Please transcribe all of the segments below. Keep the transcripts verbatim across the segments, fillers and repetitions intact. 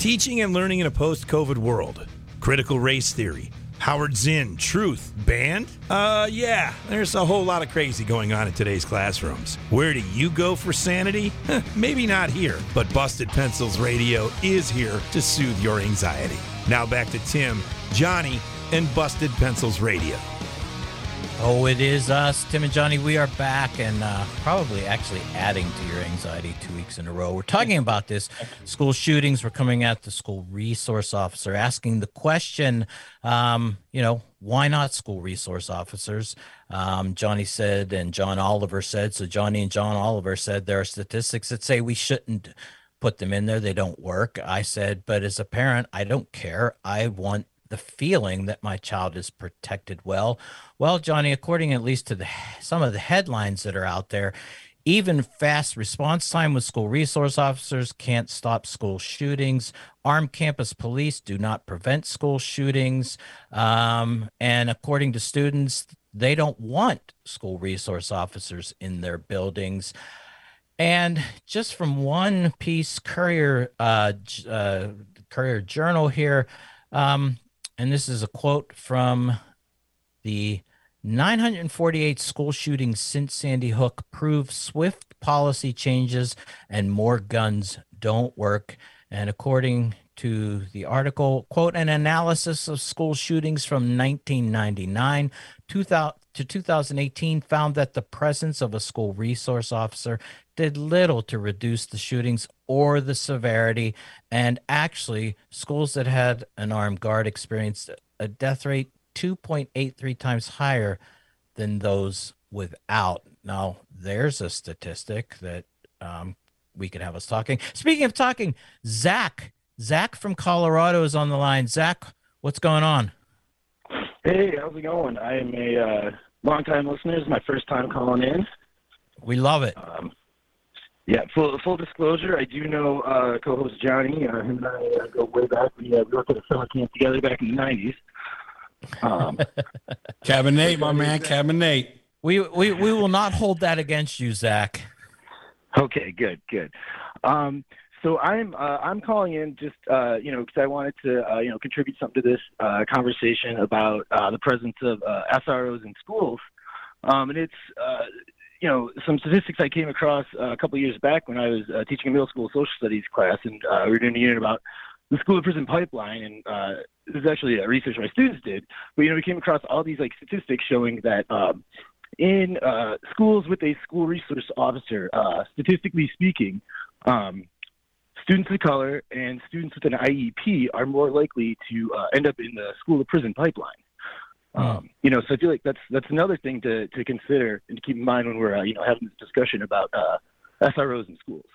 Teaching and learning in a post-COVID world. Critical race theory. Howard Zinn, truth, banned? Uh, yeah, there's a whole lot of crazy going on in today's classrooms. Where do you go for sanity? Maybe not here, but Busted Pencils Radio is here to soothe your anxiety. Now back to Tim, Johnny, and Busted Pencils Radio. Oh, it is us, Tim and Johnny. We are back and uh, probably actually adding to your anxiety two weeks in a row. We're talking about this school shootings. We're coming at the school resource officer, asking the question, um, you know, why not school resource officers? Um, Johnny said, and John Oliver said, so Johnny and John Oliver said there are statistics that say we shouldn't put them in there. They don't work. I said, but as a parent, I don't care. I want the feeling that my child is protected well. Well, Johnny, according at least to the some of the headlines that are out there, even fast response time with school resource officers can't stop school shootings. Armed campus police do not prevent school shootings. Um, and according to students, they don't want school resource officers in their buildings. And just from one piece, Courier, uh, uh, Courier Journal here, um, and this is a quote from the nine hundred forty-eight school shootings since Sandy Hook prove swift policy changes and more guns don't work. And according to the article, quote, an analysis of school shootings from nineteen ninety-nine to two thousand eighteen found that the presence of a school resource officer did little to reduce the shootings or the severity. And actually, schools that had an armed guard experienced a death rate two point eight three times higher than those without. Now, there's a statistic that um, we could have us talking. Speaking of talking, Zach, Zach from Colorado is on the line. Zach, what's going on? Hey, how's it going? I am a uh, long-time listener. It's my first time calling in. We love it. Um, yeah, full full disclosure, I do know uh, co-host Johnny. Uh, him and I uh, go way back. We, uh, we worked at a summer camp together back in the nineties. Um, Cabernet, my man, Cabernet. We, we, we will not hold that against you, Zach. Okay, good, good. Um, so I'm uh, I'm calling in just uh, you know because I wanted to uh, you know contribute something to this uh, conversation about uh, the presence of uh, S R Os in schools, um, and it's uh, you know some statistics I came across uh, a couple of years back when I was uh, teaching a middle school social studies class, and uh, we were doing a unit about the school to prison pipeline, and uh, this is actually a research my students did. But you know we came across all these like statistics showing that. Um, In uh, schools with a school resource officer, uh, statistically speaking, um, students of color and students with an I E P are more likely to uh, end up in the school to prison pipeline. Um, you know, so I feel like that's that's another thing to, to consider and to keep in mind when we're uh, you know having this discussion about uh, S R Os in schools.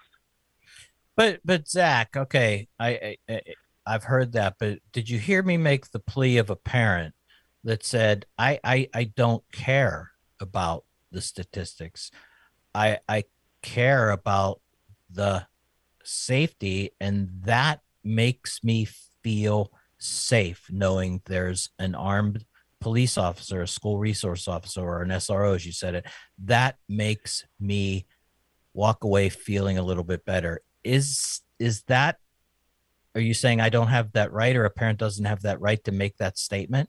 But but Zach, okay, I, I I've heard that, but did you hear me make the plea of a parent that said I I, I don't care about the statistics. I I care about the safety, and that makes me feel safe knowing there's an armed police officer, a school resource officer, or an S R O, as you said it. That makes me walk away feeling a little bit better. Is is that, are you saying I don't have that right, or a parent doesn't have that right to make that statement?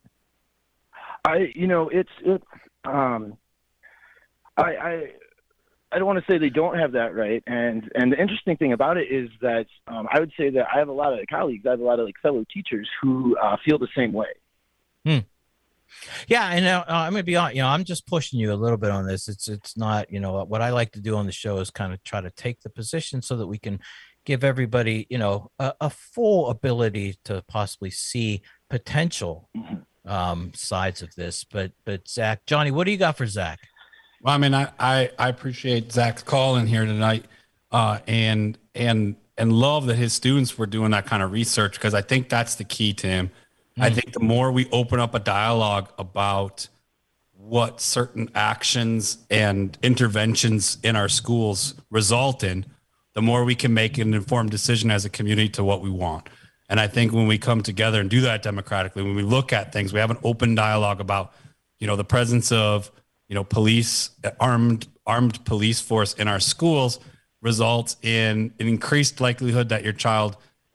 I, you know, it's, it's, um, I, I, I don't want to say they don't have that right. And, and the interesting thing about it is that, um, I would say that I have a lot of colleagues, I have a lot of like fellow teachers who uh, feel the same way. Hmm. Yeah. And uh, I'm going to be honest, you know, I'm just pushing you a little bit on this. It's, it's not, you know, what I like to do on the show is kind of try to take the position so that we can give everybody, you know, a, a full ability to possibly see potential mm-hmm. um, sides of this. But, but Zach, Johnny, what do you got for Zach? Well, I mean, I, I, I appreciate Zach's call in here tonight, uh, and and and love that his students were doing that kind of research, because I think that's the key, Tim. Mm. I think the more we open up a dialogue about what certain actions and interventions in our schools result in, the more we can make an informed decision as a community to what we want. And I think when we come together and do that democratically, when we look at things, we have an open dialogue about, you know, the presence of, you know, police, armed armed police force in our schools results in an increased likelihood that your child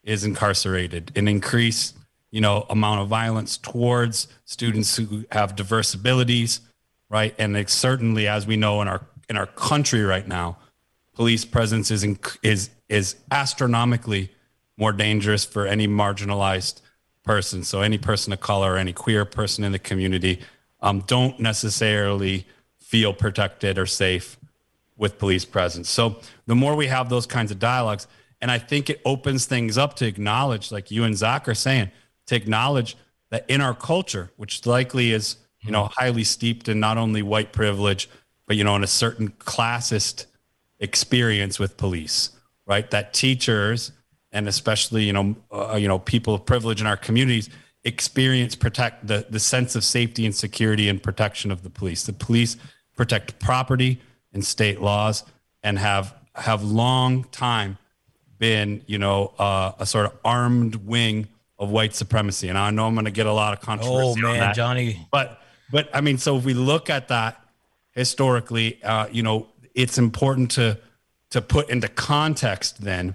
is incarcerated, an increased, you know, amount of violence towards students who have diverse abilities, right? And it's certainly, as we know in our in our country right now, police presence is is is astronomically more dangerous for any marginalized person. So any person of color or any queer person in the community um, don't necessarily feel protected or safe with police presence. So the more we have those kinds of dialogues, and I think it opens things up to acknowledge, like you and Zach are saying, to acknowledge that in our culture, which likely is, you know, highly steeped in not only white privilege, but, you know, in a certain classist experience with police, right? That teachers and especially, you know, uh, you know, people of privilege in our communities experience protect the, the sense of safety and security and protection of the police. The police protect property and state laws and have have long time been, you know, uh, a sort of armed wing of white supremacy. And I know I'm going to get a lot of controversy Oh, man, on that. Johnny. But, but I mean, so if we look at that historically, uh, you know, it's important to to put into context then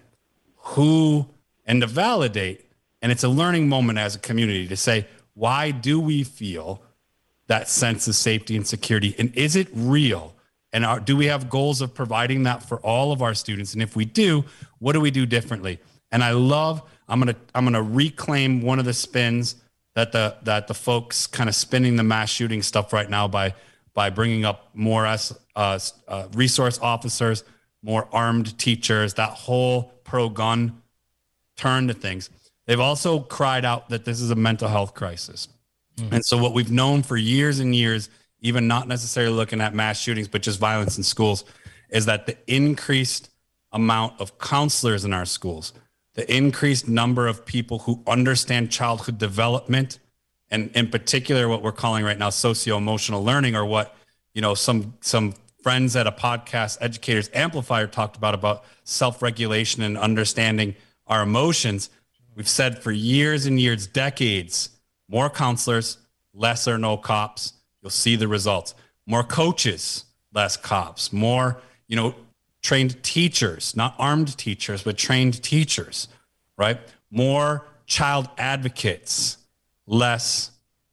who and to validate. And it's a learning moment as a community to say, why do we feel that sense of safety and security? And is it real? And are, do we have goals of providing that for all of our students? And if we do, what do we do differently? And I love, I'm going to, I'm going to reclaim one of the spins that the, that the folks kind of spinning the mass shooting stuff right now by, by bringing up more as uh, uh, resource officers, more armed teachers, that whole pro-gun turn to things. They've also cried out that this is a mental health crisis. Mm-hmm. And so what we've known for years and years, even not necessarily looking at mass shootings, but just violence in schools, is that the increased amount of counselors in our schools, the increased number of people who understand childhood development, and in particular, what we're calling right now socio-emotional learning, or what, you know, some some friends at a podcast, Educators Amplifier, talked about, about self-regulation and understanding our emotions. We've said for years and years, decades, more counselors, less or no cops. You'll see the results. More coaches, less cops. More, you know, trained teachers, not armed teachers, but trained teachers, right? More child advocates, less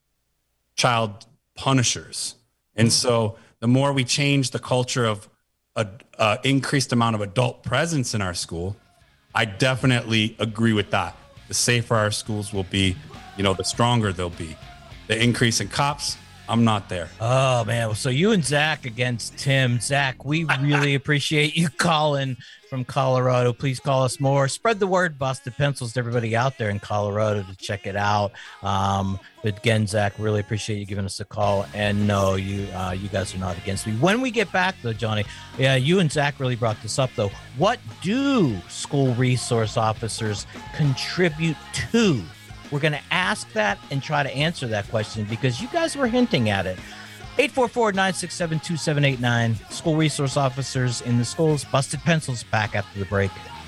child punishers. And so the more we change the culture of a, a increased amount of adult presence in our school, I definitely agree with that. The safer our schools will be, you know, the stronger they'll be. The increase in cops, I'm not there. Oh, man. So you and Zach against Tim. Zach, we really appreciate you calling from Colorado. Please call us more. Spread the word, Busted Pencils, to everybody out there in Colorado to check it out. Um, but again, Zach, really appreciate you giving us a call. And no, you uh, you guys are not against me. When we get back, though, Johnny, yeah, you and Zach really brought this up, though. What do school resource officers contribute to? We're going to ask that and try to answer that question because you guys were hinting at it. eight four four, nine six seven, two seven eight nine. School resource officers in the schools. Busted Pencils back after the break.